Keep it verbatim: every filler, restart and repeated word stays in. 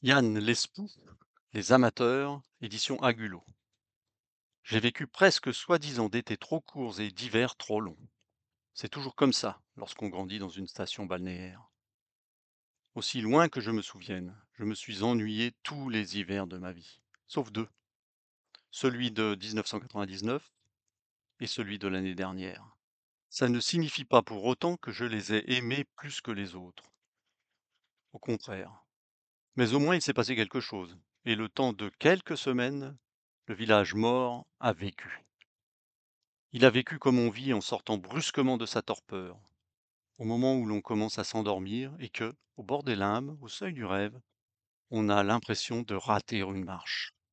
Yann Lespoux, Les Amateurs, édition Agulot. J'ai vécu presque soi-disant d'étés trop courts et d'hivers trop longs. C'est toujours comme ça lorsqu'on grandit dans une station balnéaire. Aussi loin que je me souvienne, je me suis ennuyé tous les hivers de ma vie, sauf deux, celui de mille neuf cent quatre-vingt-dix-neuf et celui de l'année dernière. Ça ne signifie pas pour autant que je les ai aimés plus que les autres, au contraire. Mais au moins il s'est passé quelque chose, et le temps de quelques semaines, le village mort a vécu. Il a vécu comme on vit en sortant brusquement de sa torpeur, au moment où l'on commence à s'endormir et que, au bord des limbes, au seuil du rêve, on a l'impression de rater une marche.